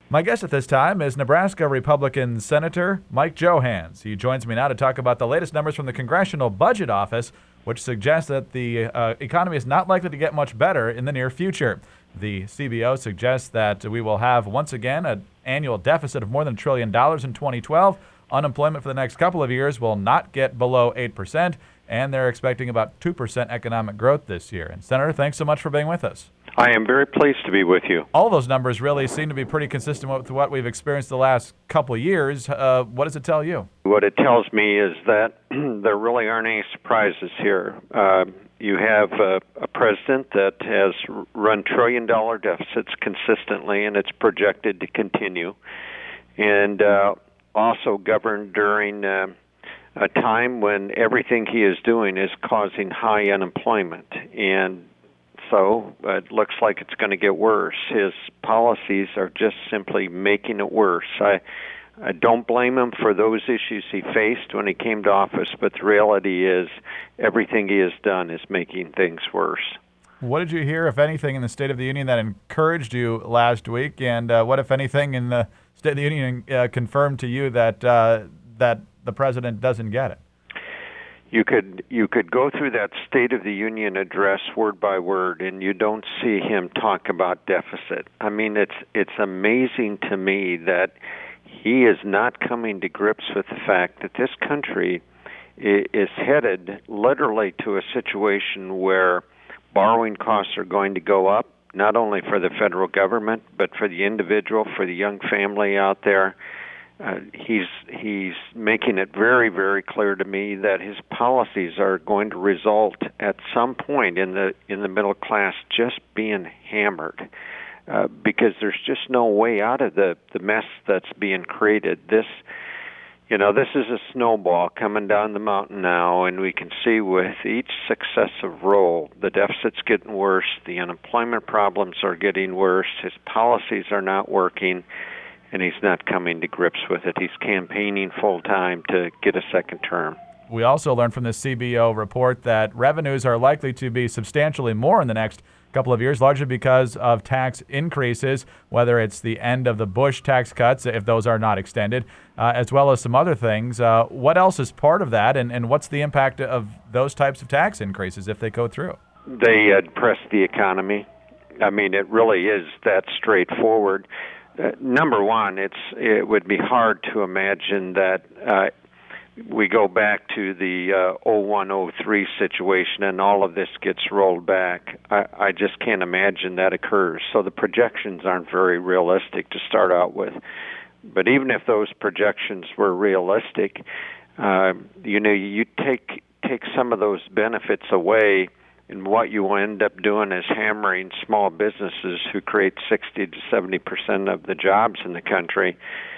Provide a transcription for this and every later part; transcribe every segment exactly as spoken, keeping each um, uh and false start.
My guest at this time is Nebraska Republican Senator Mike Johanns. He joins me now to talk about the latest numbers from the Congressional Budget Office, which suggests that the uh, economy is not likely to get much better in the near future. The C B O suggests that we will have, once again, an annual deficit of more than a trillion dollars in twenty twelve. Unemployment for the next couple of years will not get below eight percent, and they're expecting about two percent economic growth this year. And Senator, thanks so much for being with us. I am very pleased to be with you. All those numbers really seem to be pretty consistent with what we've experienced the last couple of years. Uh, what does it tell you? What it tells me is that there really aren't any surprises here. Uh, you have a, a president that has run trillion-dollar deficits consistently, and it's projected to continue, and uh, also governed during uh, a time when everything he is doing is causing high unemployment. And so uh, it looks like it's going to get worse. His policies are just simply making it worse. I, I don't blame him for those issues he faced when he came to office, but the reality is everything he has done is making things worse. What did you hear, if anything, in the State of the Union that encouraged you last week? And uh, what, if anything, in the State of the Union uh, confirmed to you that uh, that the president doesn't get it? You could you could go through that State of the Union address word by word, and you don't see him talk about deficit. I mean, it's it's amazing to me that he is not coming to grips with the fact that this country is headed literally to a situation where borrowing costs are going to go up, not only for the federal government, but for the individual, for the young family out there. Uh, he's he's making it very, very clear to me that his policies are going to result at some point in the in the middle class just being hammered, uh, because there's just no way out of the, the mess that's being created. This, you know, this is a snowball coming down the mountain now, and we can see with each successive roll, the deficit's getting worse, the unemployment problems are getting worse, his policies are not working, and he's not coming to grips with it. He's campaigning full-time to get a second term. We also learned from the C B O report that revenues are likely to be substantially more in the next couple of years, largely because of tax increases, whether it's the end of the Bush tax cuts, if those are not extended, uh, as well as some other things. Uh, what else is part of that, and, and what's the impact of those types of tax increases if they go through? They uh, depress the economy. I mean, it really is that straightforward. Uh, number one, it's it would be hard to imagine that uh, we go back to the uh, oh one oh three situation and all of this gets rolled back. I, I just can't imagine that occurs. So the projections aren't very realistic to start out with. But even if those projections were realistic, uh, you know, you take take some of those benefits away, and what you end up doing is hammering small businesses who create sixty to seventy percent of the jobs in the country.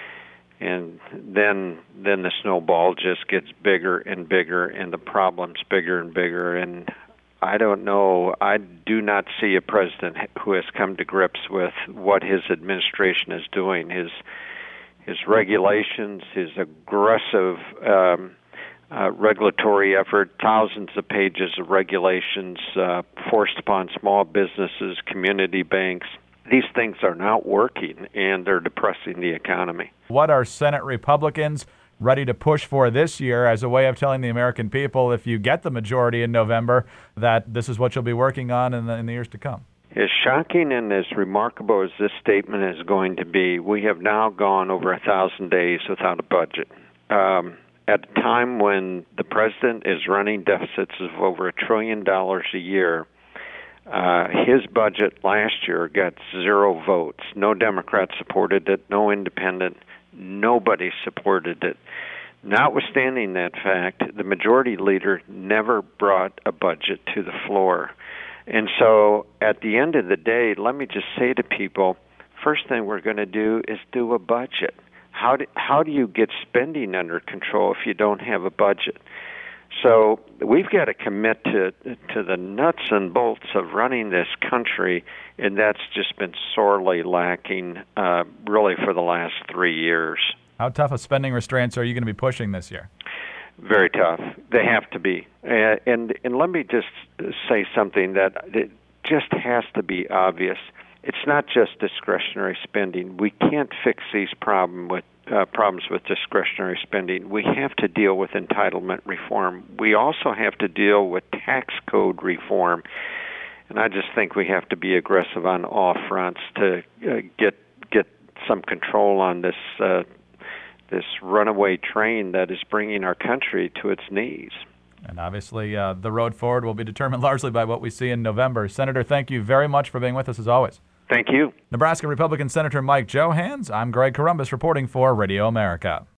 And then then the snowball just gets bigger and bigger, and the problem's bigger and bigger. And I don't know, I do not see a president who has come to grips with what his administration is doing. His, his regulations, his aggressive um, Uh, regulatory effort, thousands of pages of regulations uh, forced upon small businesses, community banks. These things are not working, and they're depressing the economy. What are Senate Republicans ready to push for this year as a way of telling the American people, if you get the majority in November, that this is what you'll be working on in the, in the years to come? As shocking and as remarkable as this statement is going to be, we have now gone over a thousand days without a budget. Um, At a time when the president is running deficits of over a trillion dollars a year, uh, his budget last year got zero votes. No Democrat supported it, no independent, nobody supported it. Notwithstanding that fact, the majority leader never brought a budget to the floor. And so at the end of the day, let me just say to people, first thing we're going to do is do a budget. How do, how do you get spending under control if you don't have a budget? So we've got to commit to to the nuts and bolts of running this country, and that's just been sorely lacking uh, really for the last three years. How tough of spending restraints are you going to be pushing this year? Very tough. They have to be. Uh, and, and let me just say something that it just has to be obvious. it's not just discretionary spending. We can't fix these problem with uh, problems with discretionary spending. We have to deal with entitlement reform. We also have to deal with tax code reform. And I just think we have to be aggressive on all fronts to uh, get get some control on this uh, this runaway train that is bringing our country to its knees. And obviously, uh, the road forward will be determined largely by what we see in November. Senator, thank you very much for being with us as always. Thank you. Nebraska Republican Senator Mike Johanns. I'm Greg Columbus reporting for Radio America.